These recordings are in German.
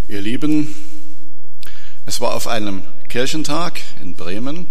Ihr Lieben, es war auf einem Kirchentag in Bremen,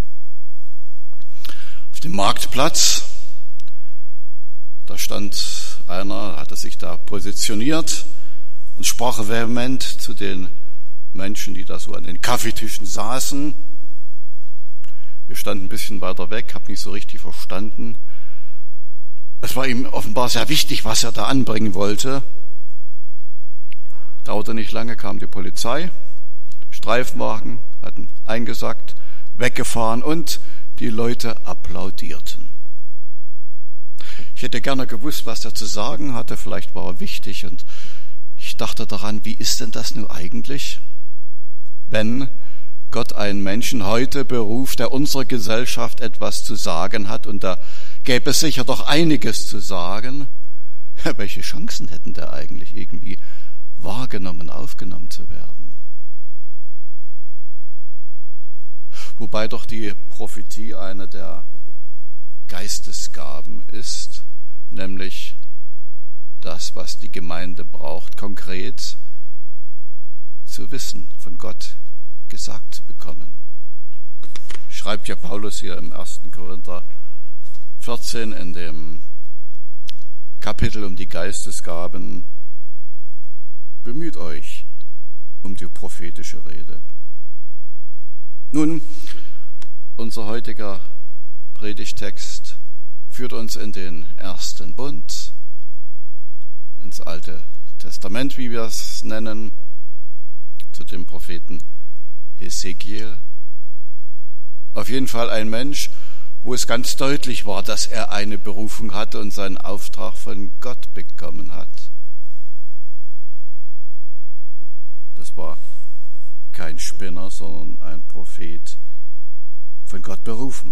auf dem Marktplatz. Da stand einer, hatte sich da positioniert und sprach vehement zu den Menschen, die da so an den Kaffeetischen saßen. Wir standen ein bisschen weiter weg, habe nicht so richtig verstanden. Es war ihm offenbar sehr wichtig, was er da anbringen wollte. Dauerte nicht lange, kam die Polizei, Streifenwagen hatten eingesackt, weggefahren und die Leute applaudierten. Ich hätte gerne gewusst, was er zu sagen hatte, vielleicht war er wichtig und ich dachte daran, wie ist denn das nun eigentlich, wenn Gott einen Menschen heute beruft, der unserer Gesellschaft etwas zu sagen hat, und da gäbe es sicher doch einiges zu sagen. Welche Chancen hätten der eigentlich irgendwie wahrgenommen, aufgenommen zu werden? Wobei doch die Prophetie eine der Geistesgaben ist, nämlich das, was die Gemeinde braucht, konkret zu wissen, von Gott gesagt zu bekommen. Schreibt ja Paulus hier im 1. Korinther 14 in dem Kapitel um die Geistesgaben: Bemüht euch um die prophetische Rede. Nun, unser heutiger Predigtext führt uns in den ersten Bund, ins Alte Testament, wie wir es nennen, zu dem Propheten Hesekiel. Auf jeden Fall ein Mensch, wo es ganz deutlich war, dass er eine Berufung hatte und seinen Auftrag von Gott bekommen hat. Das war kein Spinner, sondern ein Prophet, von Gott berufen.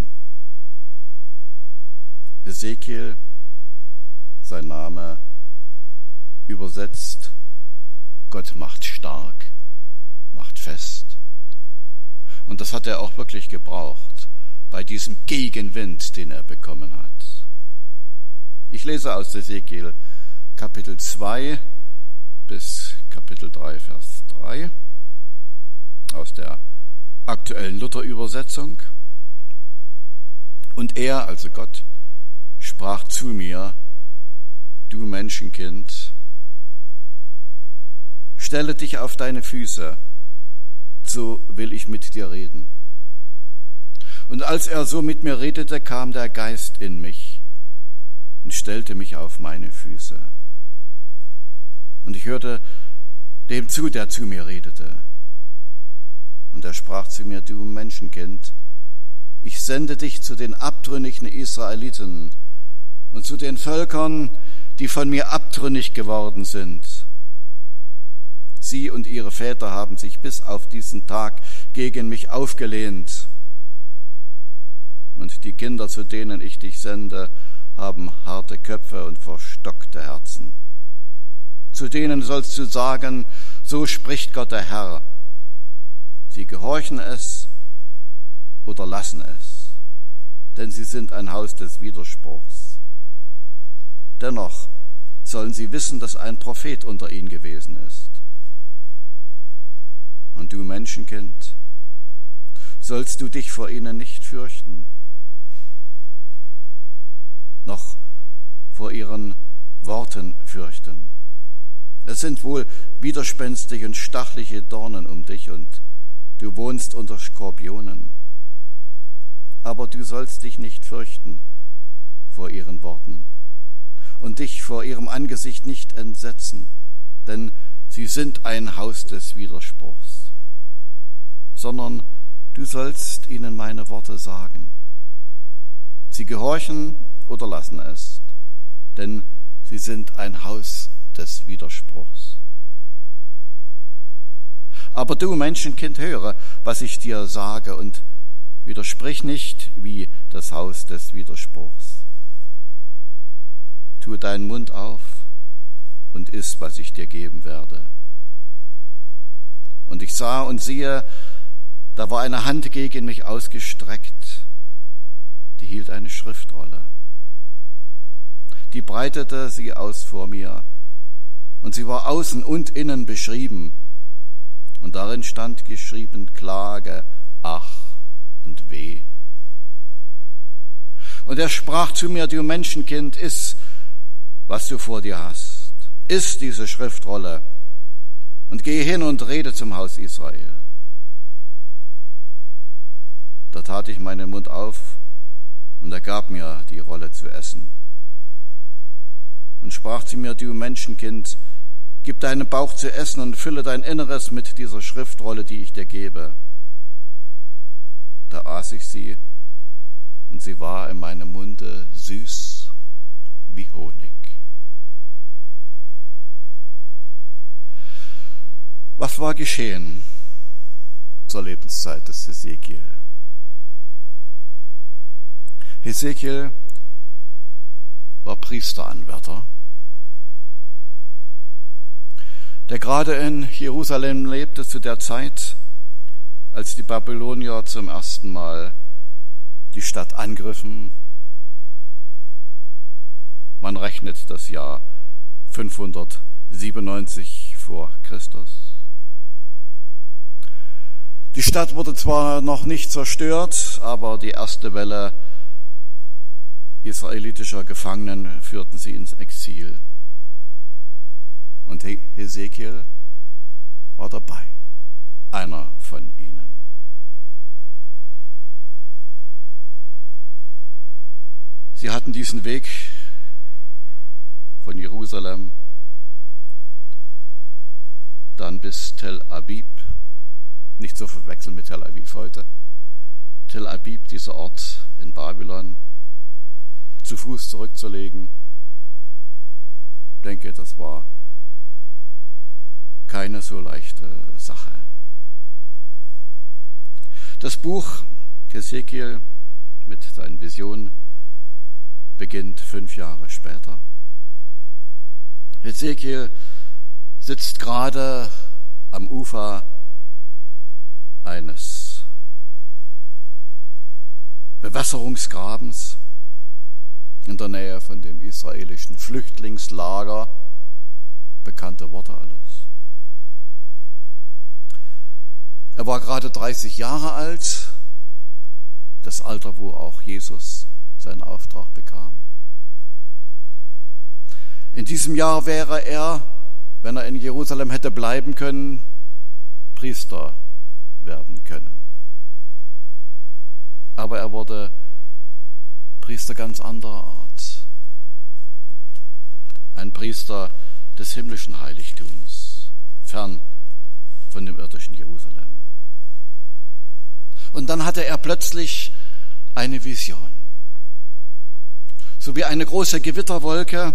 Hesekiel, sein Name übersetzt: Gott macht stark, macht fest. Und das hat er auch wirklich gebraucht bei diesem Gegenwind, den er bekommen hat. Ich lese aus Hesekiel Kapitel 2 bis Kapitel 3, Vers 3 aus der aktuellen Luther-Übersetzung. Und er, also Gott, sprach zu mir: Du Menschenkind, stelle dich auf deine Füße, so will ich mit dir reden. Und als er so mit mir redete, kam der Geist in mich und stellte mich auf meine Füße. Und ich hörte dem zu, der zu mir redete. Und er sprach zu mir: Du Menschenkind, ich sende dich zu den abtrünnigen Israeliten und zu den Völkern, die von mir abtrünnig geworden sind. Sie und ihre Väter haben sich bis auf diesen Tag gegen mich aufgelehnt. Und die Kinder, zu denen ich dich sende, haben harte Köpfe und verstockte Herzen. Zu denen sollst du sagen: So spricht Gott der Herr. Sie gehorchen es oder lassen es, denn sie sind ein Haus des Widerspruchs. Dennoch sollen sie wissen, dass ein Prophet unter ihnen gewesen ist. Und du Menschenkind, sollst du dich vor ihnen nicht fürchten, noch vor ihren Worten fürchten. Es sind wohl widerspenstige und stachliche Dornen um dich, und du wohnst unter Skorpionen. Aber du sollst dich nicht fürchten vor ihren Worten und dich vor ihrem Angesicht nicht entsetzen, denn sie sind ein Haus des Widerspruchs, sondern du sollst ihnen meine Worte sagen. Sie gehorchen oder lassen es, denn sie sind ein Haus des Widerspruchs. Aber du Menschenkind, höre, was ich dir sage, und widersprich nicht wie das Haus des Widerspruchs. Tue deinen Mund auf und iss, was ich dir geben werde. Und ich sah und siehe, da war eine Hand gegen mich ausgestreckt, die hielt eine Schriftrolle. Die breitete sie aus vor mir, und sie war außen und innen beschrieben Und darin stand geschrieben: Klage, ach und weh. Und er sprach zu mir: Du Menschenkind, iss, was du vor dir hast. Iss diese Schriftrolle und gehe hin und rede zum Haus Israel. Da tat ich meinen Mund auf, und er gab mir die Rolle zu essen. Und sprach zu mir: Du Menschenkind, gib deinem Bauch zu essen und fülle dein Inneres mit dieser Schriftrolle, die ich dir gebe. Da aß ich sie, und sie war in meinem Munde süß wie Honig. Was war geschehen zur Lebenszeit des Hesekiel? Hesekiel war Priesteranwärter, der gerade in Jerusalem lebte zu der Zeit, als die Babylonier zum ersten Mal die Stadt angriffen. Man rechnet das Jahr 597 vor Christus. Die Stadt wurde zwar noch nicht zerstört, aber die erste Welle israelitischer Gefangenen führten sie ins Exil. Und Hesekiel war dabei, einer von ihnen. Sie hatten diesen Weg von Jerusalem dann bis Tel Abib, nicht zu verwechseln mit Tel Aviv heute. Tel Abib, dieser Ort in Babylon, zu Fuß zurückzulegen. Ich denke, das war keine so leichte Sache. Das Buch Hesekiel mit seinen Visionen beginnt 5 Jahre später. Hesekiel sitzt gerade am Ufer eines Bewässerungsgrabens in der Nähe von dem israelischen Flüchtlingslager. Bekannte Worte alles. Er war gerade 30 Jahre alt, das Alter, wo auch Jesus seinen Auftrag bekam. In diesem Jahr wäre er, wenn er in Jerusalem hätte bleiben können, Priester werden können. Aber er wurde Priester ganz anderer Art. Ein Priester des himmlischen Heiligtums, fern von dem irdischen Jerusalem. Und dann hatte er plötzlich eine Vision. So wie eine große Gewitterwolke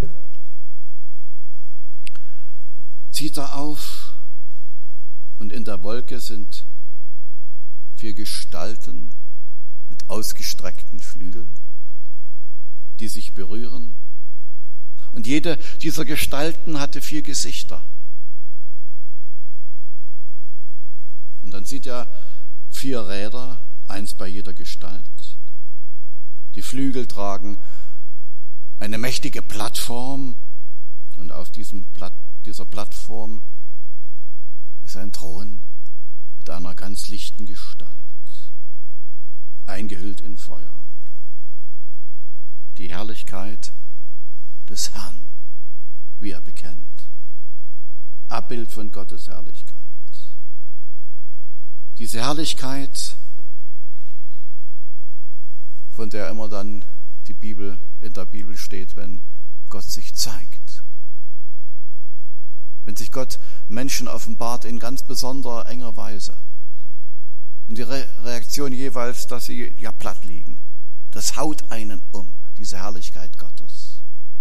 zieht er auf, und in der Wolke sind 4 Gestalten mit ausgestreckten Flügeln, die sich berühren. Und jede dieser Gestalten hatte 4 Gesichter. Und dann sieht er 4 Räder, 1 bei jeder Gestalt. Die Flügel tragen eine mächtige Plattform, und auf dieser Plattform ist ein Thron mit einer ganz lichten Gestalt, eingehüllt in Feuer. Die Herrlichkeit des Herrn, wie er bekennt. Abbild von Gottes Herrlichkeit. Diese Herrlichkeit, von der immer dann in der Bibel steht, wenn Gott sich zeigt. Wenn sich Gott Menschen offenbart in ganz besonderer enger Weise. Und die Reaktion jeweils, dass sie ja platt liegen. Das haut einen um, diese Herrlichkeit Gottes.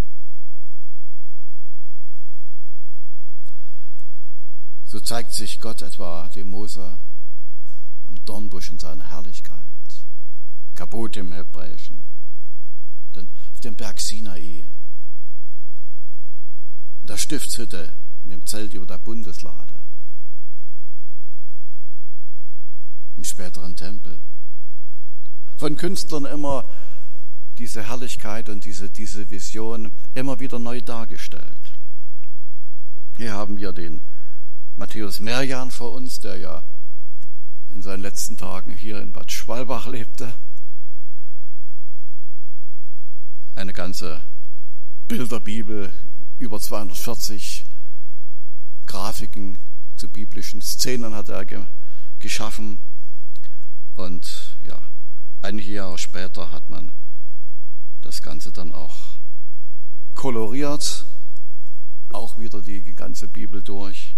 So zeigt sich Gott etwa dem Mose am Dornbusch in seiner Herrlichkeit. Kabot im Hebräischen. Dann auf dem Berg Sinai. In der Stiftshütte, in dem Zelt über der Bundeslade. Im späteren Tempel. Von Künstlern immer diese Herrlichkeit und diese Vision immer wieder neu dargestellt. Hier haben wir den Matthäus Merjan vor uns, der ja in seinen letzten Tagen hier in Bad Schwalbach lebte. Eine ganze Bilderbibel, über 240 Grafiken zu biblischen Szenen hat er geschaffen. Und ja, einige Jahre später hat man das Ganze dann auch koloriert, auch wieder die ganze Bibel durch.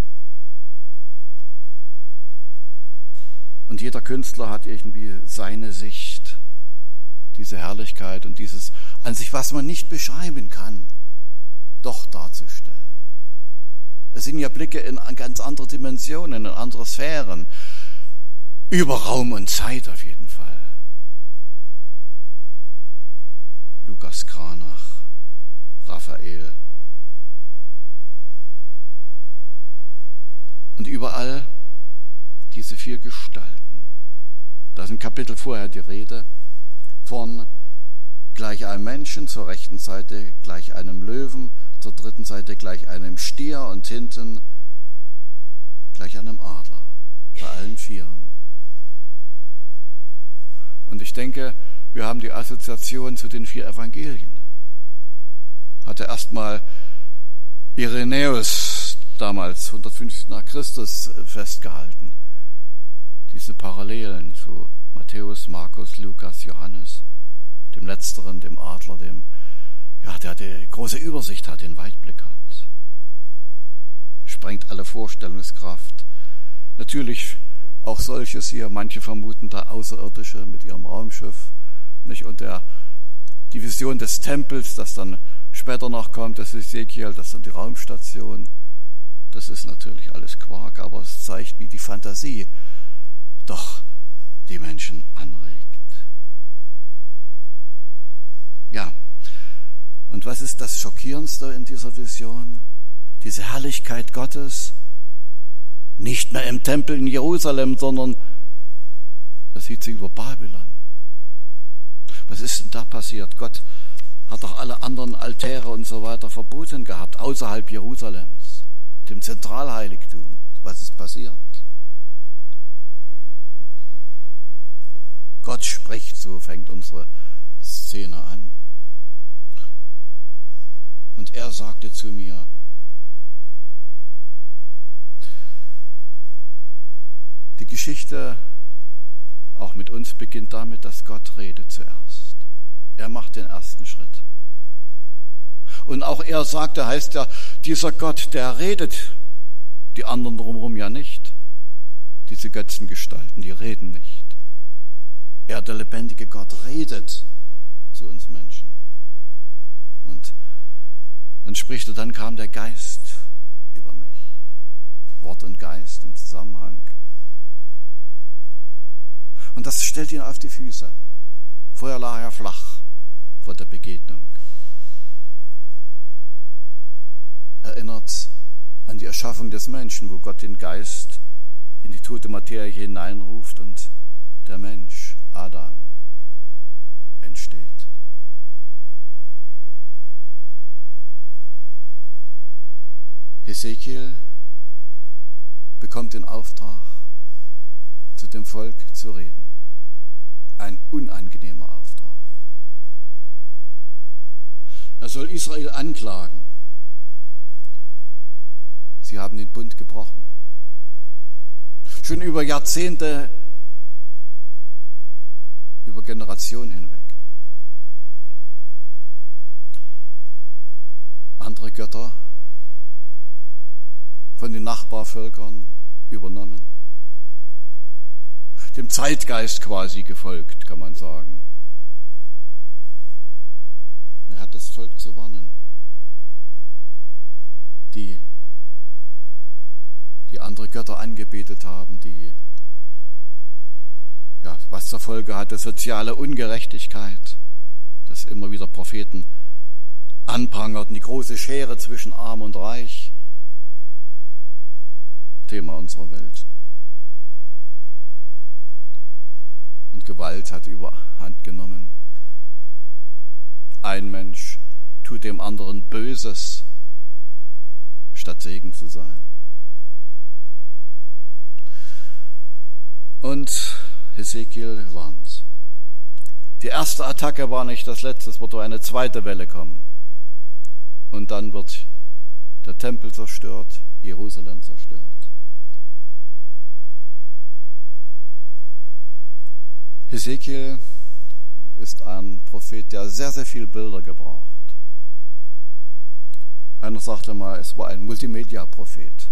Und jeder Künstler hat irgendwie seine Sicht, diese Herrlichkeit und dieses an sich, was man nicht beschreiben kann, doch darzustellen. Es sind ja Blicke in ganz andere Dimensionen, in andere Sphären, über Raum und Zeit auf jeden Fall. Lukas Cranach, Raphael. Und überall diese 4 Gestalten. Da ist ein Kapitel vorher die Rede von gleich einem Menschen, zur rechten Seite gleich einem Löwen, zur dritten Seite gleich einem Stier und hinten gleich einem Adler. Bei allen 4. Und ich denke, wir haben die Assoziation zu den 4 Evangelien. Hatte erstmal Irenäus damals 150 nach Christus festgehalten. Diese Parallelen zu Matthäus, Markus, Lukas, Johannes, dem Letzteren, dem Adler, der die große Übersicht hat, den Weitblick hat. Sprengt alle Vorstellungskraft. Natürlich auch solches hier, manche vermuten da Außerirdische mit ihrem Raumschiff, nicht? Und die Vision des Tempels, das dann später noch kommt, das ist Ezekiel, das ist dann die Raumstation. Das ist natürlich alles Quark, aber es zeigt, wie die Fantasie doch die Menschen anregt. Ja, und was ist das Schockierendste in dieser Vision? Diese Herrlichkeit Gottes, nicht mehr im Tempel in Jerusalem, sondern das sieht sie über Babylon. Was ist denn da passiert? Gott hat doch alle anderen Altäre und so weiter verboten gehabt, außerhalb Jerusalems, dem Zentralheiligtum. Was ist passiert? Gott spricht, so fängt unsere Szene an. Und er sagte zu mir, die Geschichte auch mit uns beginnt damit, dass Gott redet zuerst. Er macht den ersten Schritt. Und auch er sagte, heißt ja, dieser Gott, der redet, die anderen drumherum ja nicht. Diese Götzengestalten, die reden nicht. Er, der lebendige Gott, redet zu uns Menschen. Und dann spricht er, dann kam der Geist über mich. Wort und Geist im Zusammenhang. Und das stellt ihn auf die Füße. Vorher lag er flach vor der Begegnung. Erinnert an die Erschaffung des Menschen, wo Gott den Geist in die tote Materie hineinruft und der Mensch, Adam, entsteht. Hesekiel bekommt den Auftrag, zu dem Volk zu reden. Ein unangenehmer Auftrag. Er soll Israel anklagen. Sie haben den Bund gebrochen. Schon über Jahrzehnte, über Generationen hinweg. Andere Götter von den Nachbarvölkern übernommen. Dem Zeitgeist quasi gefolgt, kann man sagen. Er hat das Volk zu warnen. Die andere Götter angebetet haben, die was zur Folge hatte, soziale Ungerechtigkeit, dass immer wieder Propheten anprangerten, die große Schere zwischen Arm und Reich, Thema unserer Welt. Und Gewalt hat überhand genommen. Ein Mensch tut dem anderen Böses, statt Segen zu sein. Und Hesekiel warnt. Die erste Attacke war nicht das letzte, es wird eine zweite Welle kommen. Und dann wird der Tempel zerstört, Jerusalem zerstört. Hesekiel ist ein Prophet, der sehr, sehr viele Bilder gebraucht. Einer sagte mal, es war ein Multimedia-Prophet.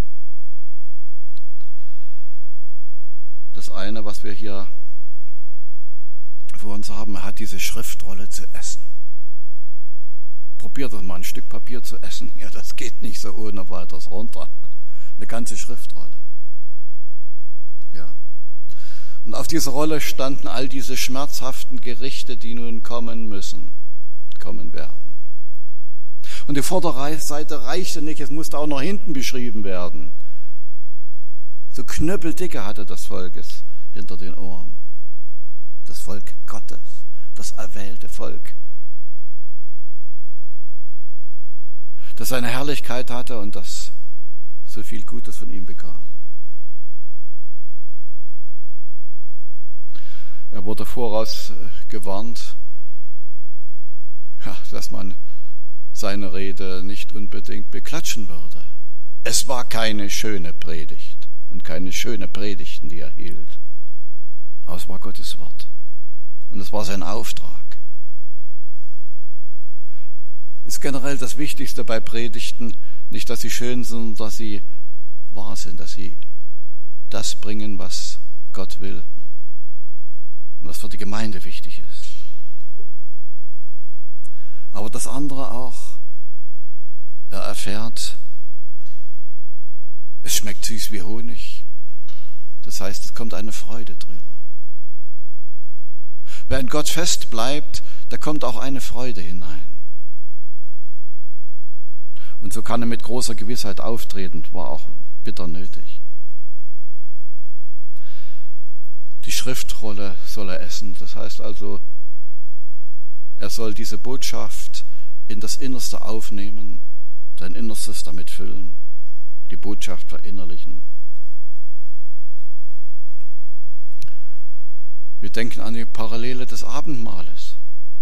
Das eine, was wir hier vor uns haben, er hat diese Schriftrolle zu essen. Probiert das mal, ein Stück Papier zu essen. Ja, das geht nicht so ohne weiteres runter. Eine ganze Schriftrolle. Ja. Und auf dieser Rolle standen all diese schmerzhaften Gerichte, die nun kommen müssen, kommen werden. Und die Vorderseite reichte nicht, es musste auch noch hinten beschrieben werden. So knöppeldicke hatte das Volk es hinter den Ohren. Das Volk Gottes, das erwählte Volk, das seine Herrlichkeit hatte und das so viel Gutes von ihm bekam. Er wurde voraus gewarnt, dass man seine Rede nicht unbedingt beklatschen würde. Es war keine schöne Predigt und keine schöne Predigten, die er hielt. Aber es war Gottes Wort. Und es war sein Auftrag. Ist generell das Wichtigste bei Predigten nicht, dass sie schön sind, sondern dass sie wahr sind, dass sie das bringen, was Gott will und was für die Gemeinde wichtig ist. Aber das andere auch, er erfährt, es schmeckt süß wie Honig. Das heißt, es kommt eine Freude drüber. Wer in Gott fest bleibt, da kommt auch eine Freude hinein. Und so kann er mit großer Gewissheit auftreten, war auch bitter nötig. Die Schriftrolle soll er essen. Das heißt also, er soll diese Botschaft in das Innerste aufnehmen, sein Innerstes damit füllen, die Botschaft verinnerlichen. Wir denken an die Parallele des Abendmahles.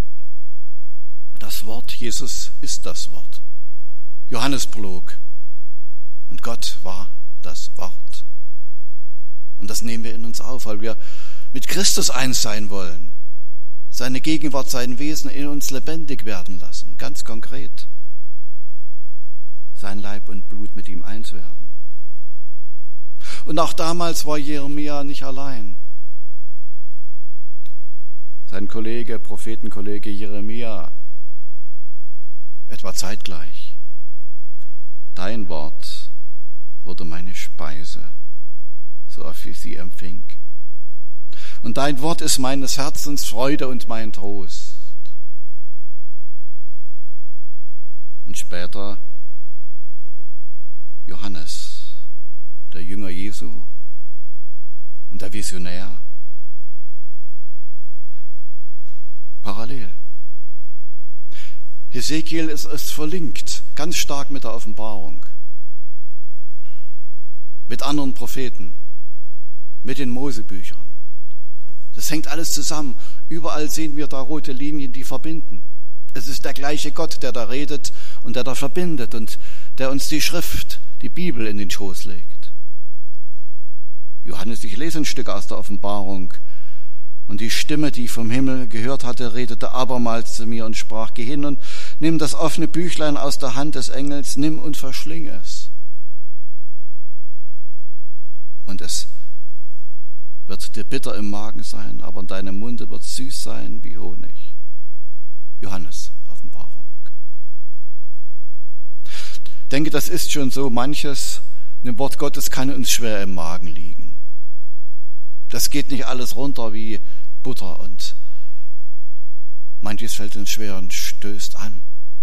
Das Wort, Jesus ist das Wort. Johannesprolog. Und Gott war das Wort. Und das nehmen wir in uns auf, weil wir mit Christus eins sein wollen. Seine Gegenwart, sein Wesen in uns lebendig werden lassen. Ganz konkret. Sein Leib und Blut mit ihm eins werden. Und auch damals war Jeremia nicht allein. Sein Prophetenkollege Jeremia, etwa zeitgleich. Dein Wort wurde meine Speise, so oft ich sie empfing. Und dein Wort ist meines Herzens Freude und mein Trost. Und später Johannes, der Jünger Jesu und der Visionär. Parallel. Hesekiel ist verlinkt, ganz stark mit der Offenbarung, mit anderen Propheten, mit den Mosebüchern. Das hängt alles zusammen. Überall sehen wir da rote Linien, die verbinden. Es ist der gleiche Gott, der da redet und der da verbindet und der uns die Schrift, die Bibel in den Schoß legt. Johannes, ich lese ein Stück aus der Offenbarung. Und die Stimme, die ich vom Himmel gehört hatte, redete abermals zu mir und sprach: Geh hin und nimm das offene Büchlein aus der Hand des Engels, nimm und verschling es. Und es wird dir bitter im Magen sein, aber in deinem Munde wird süß sein wie Honig. Johannes, Offenbarung. Ich denke, das ist schon so, manches im Wort Gottes kann uns schwer im Magen liegen. Das geht nicht alles runter wie Butter und manches fällt uns schwer und stößt an.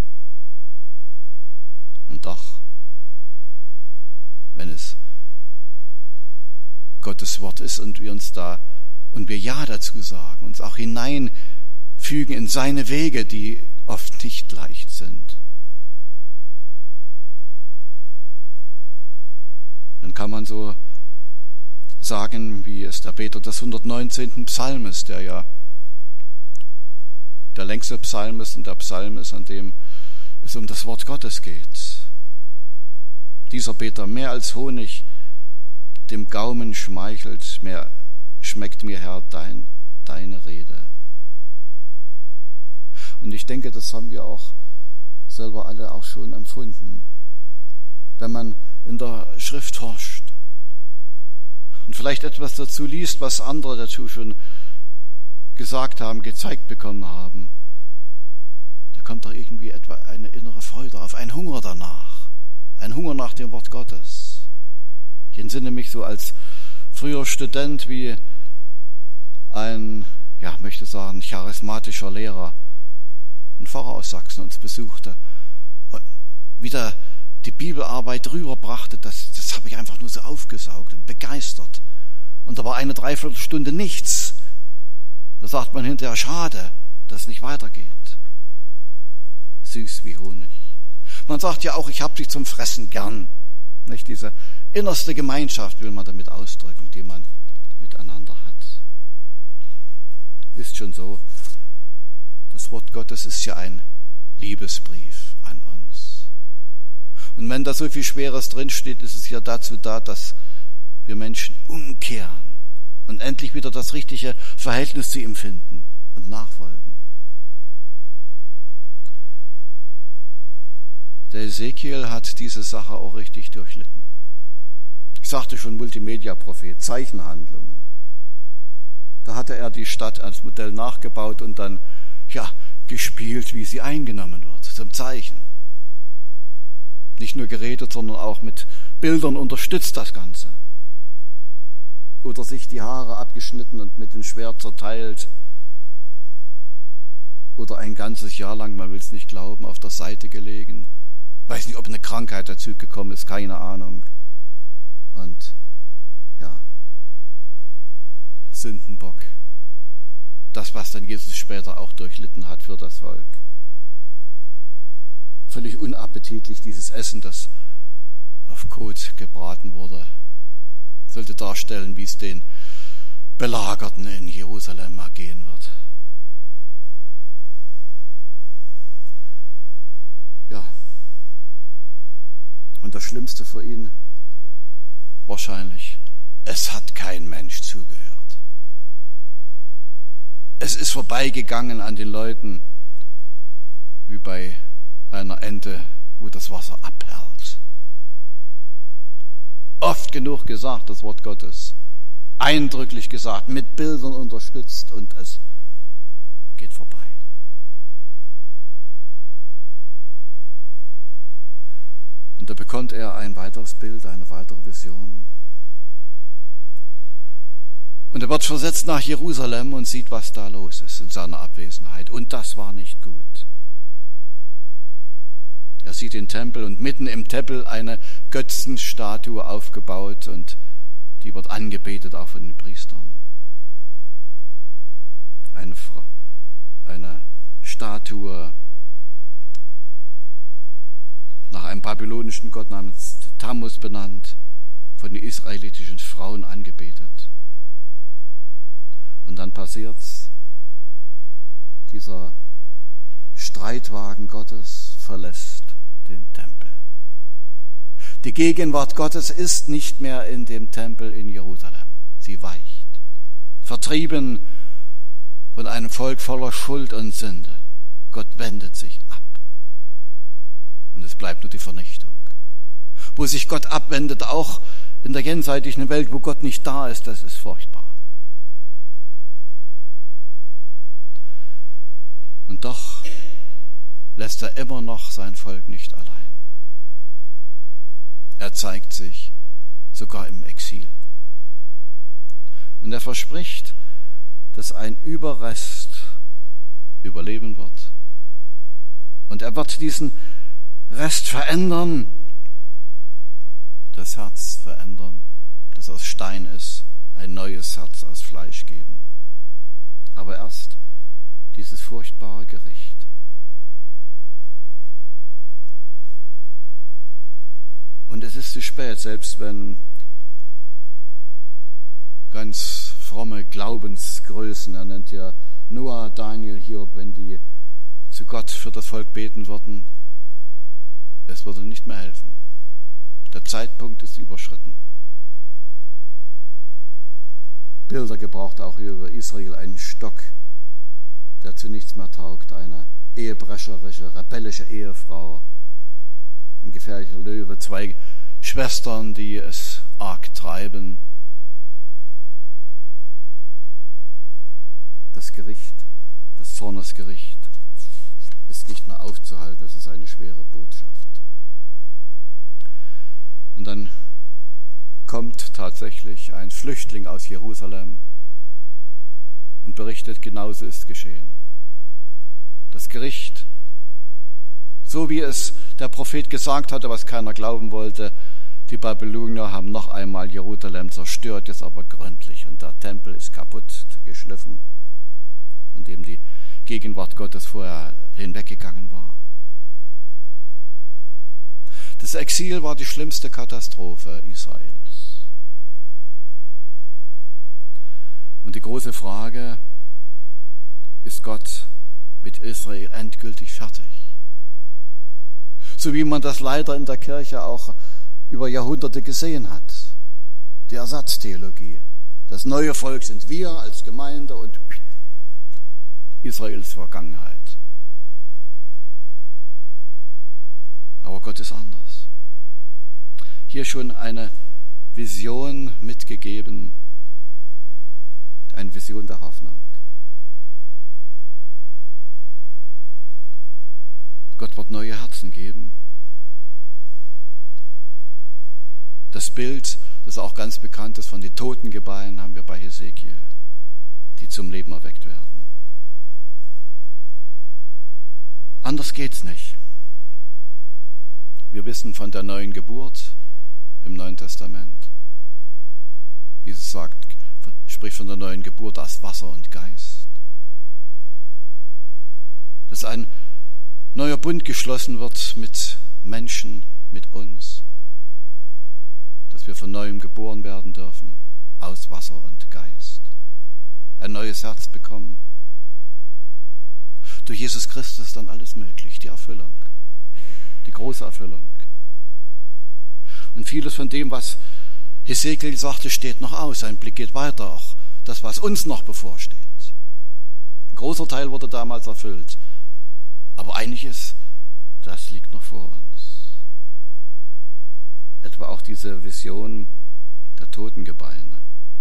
Und doch, wenn es Gottes Wort ist und wir uns da und wir Ja dazu sagen, uns auch hineinfügen in seine Wege, die oft nicht leicht sind, dann kann man so sagen, wie es der Beter des 119. Psalms, der ja der längste Psalm ist und der Psalm ist, an dem es um das Wort Gottes geht. Dieser Beter, mehr als Honig dem Gaumen schmeichelt, mehr schmeckt mir, Herr, deine Rede. Und ich denke, das haben wir auch selber alle auch schon empfunden, wenn man in der Schrift forscht und vielleicht etwas dazu liest, was andere dazu schon gesagt haben, gezeigt bekommen haben. Da kommt doch irgendwie etwa eine innere Freude auf, ein Hunger danach, ein Hunger nach dem Wort Gottes. Ich entsinne mich so als früher Student, wie ein, möchte sagen, charismatischer Lehrer, ein Pfarrer aus Sachsen, uns besuchte, wieder die Bibelarbeit rüberbrachte, das habe ich einfach nur so aufgesaugt und begeistert. Und da war eine Dreiviertelstunde nichts. Da sagt man hinterher, schade, dass es nicht weitergeht. Süß wie Honig. Man sagt ja auch, ich habe dich zum Fressen gern. Nicht? Diese innerste Gemeinschaft will man damit ausdrücken, die man miteinander hat. Ist schon so, das Wort Gottes ist ja ein Liebesbrief an uns. Und wenn da so viel Schweres drinsteht, ist es ja dazu da, dass wir Menschen umkehren und endlich wieder das richtige Verhältnis zu ihm finden und nachfolgen. Der Ezekiel hat diese Sache auch richtig durchlitten. Ich sagte schon, Multimedia-Prophet, Zeichenhandlungen. Da hatte er die Stadt als Modell nachgebaut und dann, gespielt, wie sie eingenommen wird, zum Zeichen. Nicht nur geredet, sondern auch mit Bildern unterstützt das Ganze. Oder sich die Haare abgeschnitten und mit dem Schwert zerteilt. Oder ein ganzes Jahr lang, man will es nicht glauben, auf der Seite gelegen. Weiß nicht, ob eine Krankheit dazu gekommen ist, keine Ahnung. Und Sündenbock. Das, was dann Jesus später auch durchlitten hat für das Volk. Völlig unappetitlich, dieses Essen, das auf Kot gebraten wurde, sollte darstellen, wie es den Belagerten in Jerusalem ergehen wird. Und das Schlimmste für ihn wahrscheinlich, es hat kein Mensch zugehört. Es ist vorbeigegangen an den Leuten, wie bei einer Ente, wo das Wasser abperlt. Oft genug gesagt, das Wort Gottes. Eindrücklich gesagt, mit Bildern unterstützt und es geht vorbei. Und da bekommt er ein weiteres Bild, eine weitere Vision. Und er wird versetzt nach Jerusalem und sieht, was da los ist in seiner Abwesenheit. Und das war nicht gut. Er sieht den Tempel und mitten im Tempel eine Götzenstatue aufgebaut und die wird angebetet auch von den Priestern. Eine Statue nach einem babylonischen Gott namens Tammuz benannt, von den israelitischen Frauen angebetet. Und dann passiert's, dieser Streitwagen Gottes verlässt den Tempel. Die Gegenwart Gottes ist nicht mehr in dem Tempel in Jerusalem. Sie weicht. Vertrieben von einem Volk voller Schuld und Sünde. Gott wendet sich ab. Und es bleibt nur die Vernichtung. Wo sich Gott abwendet, auch in der jenseitigen Welt, wo Gott nicht da ist, das ist furchtbar. Und doch lässt er immer noch sein Volk nicht allein. Er zeigt sich sogar im Exil. Und er verspricht, dass ein Überrest überleben wird. Und er wird diesen Rest verändern, das Herz verändern, das aus Stein ist, ein neues Herz aus Fleisch geben. Aber erst dieses furchtbare Gericht. Und es ist zu spät, selbst wenn fromme Glaubensgrößen. Er nennt ja Noah, Daniel, Hiob, wenn die zu Gott für das Volk beten würden, es würde nicht mehr helfen. Der Zeitpunkt ist überschritten. Bilder gebraucht auch hier über Israel einen Stock, der zu nichts mehr taugt, eine ehebrecherische, rebellische Ehefrau, ein gefährlicher Löwe, 2 Schwestern, die es arg treiben. Das Gericht, das Zornesgericht, ist nicht mehr aufzuhalten, das ist eine schwere Botschaft. Und dann kommt tatsächlich ein Flüchtling aus Jerusalem und berichtet, genauso ist geschehen. Das Gericht, so wie es der Prophet gesagt hatte, was keiner glauben wollte, die Babylonier haben noch einmal Jerusalem zerstört, jetzt aber gründlich. Und der Tempel ist kaputt, geschliffen, an dem die Gegenwart Gottes vorher hinweggegangen war. Das Exil war die schlimmste Katastrophe Israels. Und die große Frage, ist Gott mit Israel endgültig fertig? So wie man das leider in der Kirche auch über Jahrhunderte gesehen hat. Die Ersatztheologie. Das neue Volk sind wir als Gemeinde und Israels Vergangenheit. Aber Gott ist anders. Hier schon eine Vision mitgegeben, eine Vision der Hoffnung. Gott wird neue Herzen geben. Das Bild, das auch ganz bekannt ist von den Totengebeinen, haben wir bei Hesekiel, die zum Leben erweckt werden. Anders geht's nicht. Wir wissen von der neuen Geburt im Neuen Testament. Jesus spricht von der neuen Geburt aus Wasser und Geist. Dass ein neuer Bund geschlossen wird mit Menschen, mit uns. Dass wir von Neuem geboren werden dürfen, aus Wasser und Geist. Ein neues Herz bekommen. Durch Jesus Christus ist dann alles möglich, die Erfüllung. Die große Erfüllung. Und vieles von dem, was Hesekiel sagte, steht noch aus. Ein Blick geht weiter, auch das, was uns noch bevorsteht. Ein großer Teil wurde damals erfüllt. Aber einiges, das liegt noch vor uns. Etwa auch diese Vision der Totengebeine.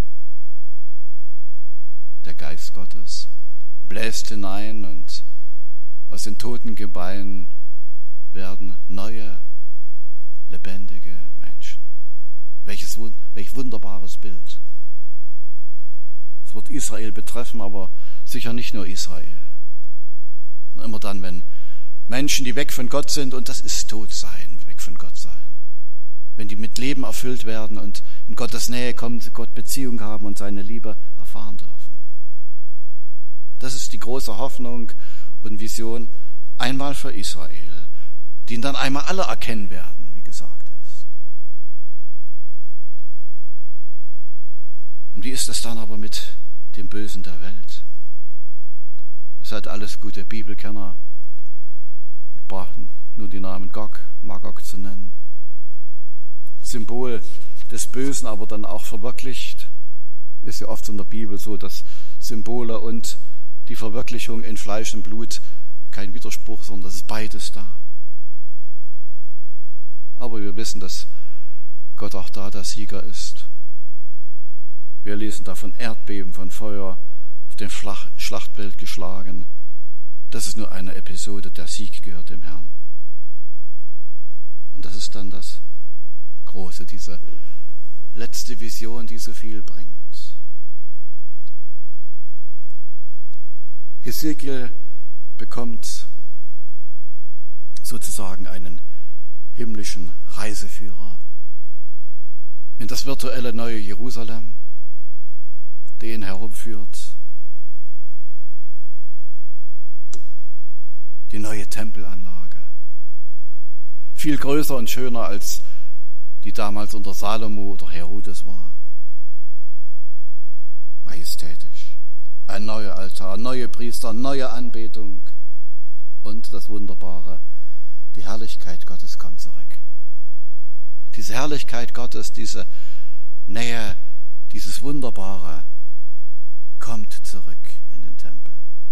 Der Geist Gottes bläst hinein und aus den Totengebeinen werden neue, lebendige Menschen. Welch wunderbares Bild. Es wird Israel betreffen, aber sicher nicht nur Israel. Immer dann, wenn Menschen, die weg von Gott sind, und das ist Todsein, weg von Gott sein, wenn die mit Leben erfüllt werden und in Gottes Nähe kommen, zu Gott Beziehung haben und seine Liebe erfahren dürfen. Das ist die große Hoffnung und Vision einmal für Israel, die ihn dann einmal alle erkennen werden, wie gesagt ist. Und wie ist es dann aber mit dem Bösen der Welt? Ihr seid alles gute Bibelkenner. Ich brauche nur die Namen Gog, Magog zu nennen. Symbol des Bösen, aber dann auch verwirklicht. Ist ja oft in der Bibel so, dass Symbole und die Verwirklichung in Fleisch und Blut kein Widerspruch, sondern das ist beides da. Aber wir wissen, dass Gott auch da der Sieger ist. Wir lesen da von Erdbeben, von Feuer, auf dem Schlachtfeld geschlagen. Das ist nur eine Episode, der Sieg gehört dem Herrn. Und das ist dann das Große, diese letzte Vision, die so viel bringt. Hesekiel bekommt sozusagen einen himmlischen Reiseführer in das virtuelle neue Jerusalem, der ihn herumführt. Die neue Tempelanlage. Viel größer und schöner als die damals unter Salomo oder Herodes war. Altar, neue Priester, neue Anbetung und das Wunderbare, die Herrlichkeit Gottes kommt zurück. Diese Herrlichkeit Gottes, diese Nähe, dieses Wunderbare kommt zurück in den Tempel.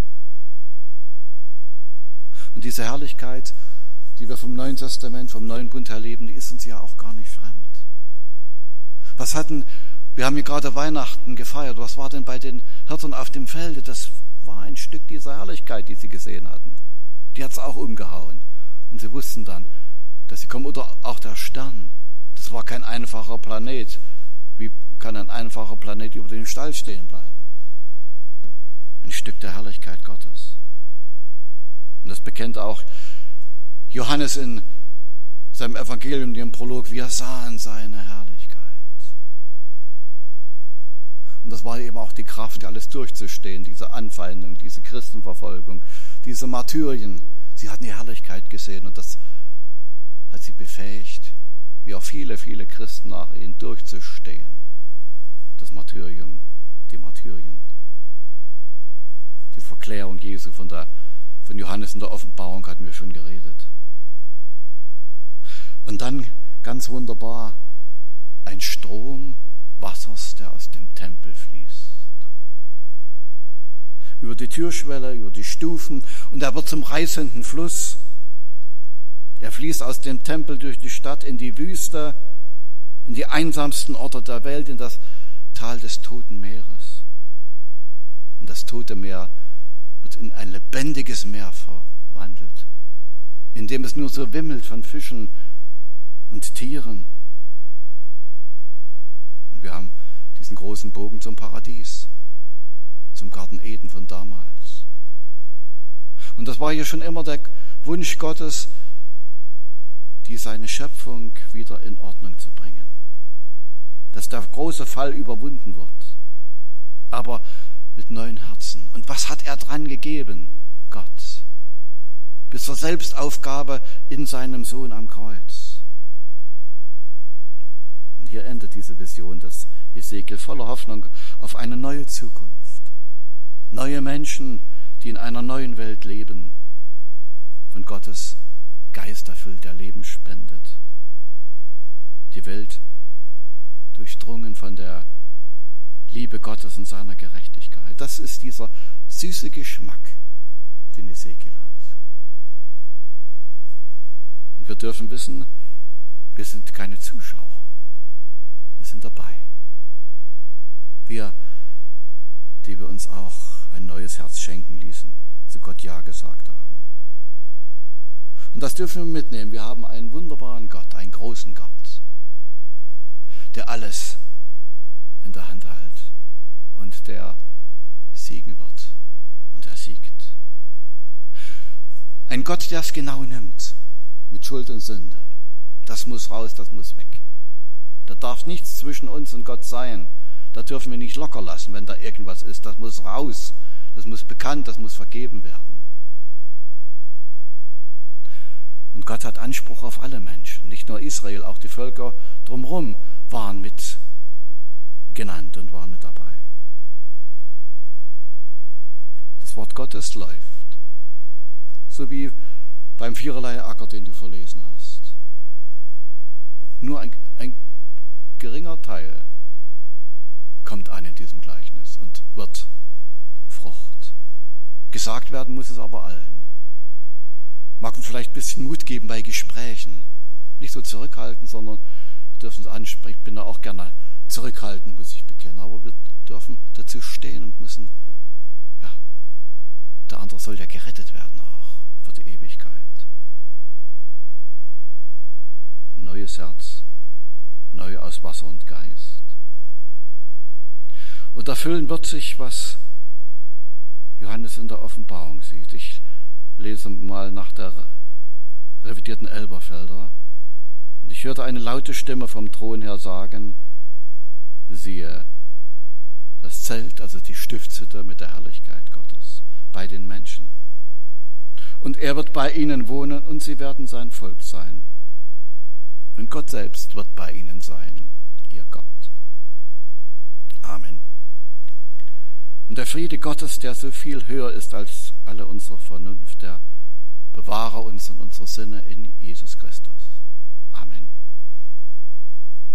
Und diese Herrlichkeit, die wir vom Neuen Testament, vom Neuen Bund erleben, die ist uns ja auch gar nicht fremd. Wir haben hier gerade Weihnachten gefeiert. Was war denn bei den Hirten auf dem Felde? Das war ein Stück dieser Herrlichkeit, die sie gesehen hatten. Die hat es auch umgehauen. Und sie wussten dann, dass sie kommen. Oder auch der Stern. Das war kein einfacher Planet. Wie kann ein einfacher Planet über dem Stall stehen bleiben? Ein Stück der Herrlichkeit Gottes. Und das bekennt auch Johannes in seinem Evangelium, dem Prolog. Wir sahen seine Herrlichkeit. Und das war eben auch die Kraft, alles durchzustehen, diese Anfeindung, diese Christenverfolgung, diese Martyrien. Sie hatten die Herrlichkeit gesehen und das hat sie befähigt, wie auch viele, viele Christen nach ihnen durchzustehen. Das Martyrium, die Martyrien. Die Verklärung Jesu von Johannes in der Offenbarung hatten wir schon geredet. Und dann, ganz wunderbar, ein Strom Wassers, der aus dem Tempel fließt. Über die Türschwelle, über die Stufen, und er wird zum reißenden Fluss. Er fließt aus dem Tempel durch die Stadt in die Wüste, in die einsamsten Orte der Welt, in das Tal des Toten Meeres. Und das Tote Meer wird in ein lebendiges Meer verwandelt, in dem es nur so wimmelt von Fischen und Tieren. Wir haben diesen großen Bogen zum Paradies, zum Garten Eden von damals. Und das war ja schon immer der Wunsch Gottes, seine Schöpfung wieder in Ordnung zu bringen. Dass der große Fall überwunden wird, aber mit neuen Herzen. Und was hat er dran gegeben? Gott. Bis zur Selbstaufgabe in seinem Sohn am Kreuz. Und hier endet diese Vision des Hesekiel voller Hoffnung auf eine neue Zukunft. Neue Menschen, die in einer neuen Welt leben, von Gottes Geist erfüllt, der Leben spendet. Die Welt durchdrungen von der Liebe Gottes und seiner Gerechtigkeit. Das ist dieser süße Geschmack, den Hesekiel hat. Und wir dürfen wissen, wir sind keine Zuschauer. Wir sind dabei. Wir, die wir uns auch ein neues Herz schenken ließen, zu Gott Ja gesagt haben. Und das dürfen wir mitnehmen. Wir haben einen wunderbaren Gott, einen großen Gott, der alles in der Hand hält und der siegen wird. Und er siegt. Ein Gott, der es genau nimmt, mit Schuld und Sünde. Das muss raus, das muss weg. Da darf nichts zwischen uns und Gott sein. Da dürfen wir nicht locker lassen, wenn da irgendwas ist. Das muss raus, das muss bekannt, das muss vergeben werden. Und Gott hat Anspruch auf alle Menschen. Nicht nur Israel, auch die Völker drumherum waren mit genannt und waren mit dabei. Das Wort Gottes läuft. So wie beim viererlei Acker, den du verlesen hast. Nur ein geringer Teil kommt an in diesem Gleichnis und wird Frucht. Gesagt werden muss es aber allen. Mag uns vielleicht ein bisschen Mut geben bei Gesprächen. Nicht so zurückhalten, sondern wir dürfen es ansprechen. Ich bin da auch gerne zurückhaltend, muss ich bekennen. Aber wir dürfen dazu stehen und müssen, der andere soll ja gerettet werden auch für die Ewigkeit. Ein neues Herz, neu aus Wasser und Geist. Und erfüllen wird sich, was Johannes in der Offenbarung sieht. Ich lese mal nach der revidierten Elberfelder. Und ich hörte eine laute Stimme vom Thron her sagen, siehe, das Zelt, also die Stiftshütte mit der Herrlichkeit Gottes, bei den Menschen. Und er wird bei ihnen wohnen und sie werden sein Volk sein. Und Gott selbst wird bei ihnen sein, ihr Gott. Amen. Und der Friede Gottes, der so viel höher ist als alle unsere Vernunft, der bewahre uns und unsere Sinne in Jesus Christus. Amen.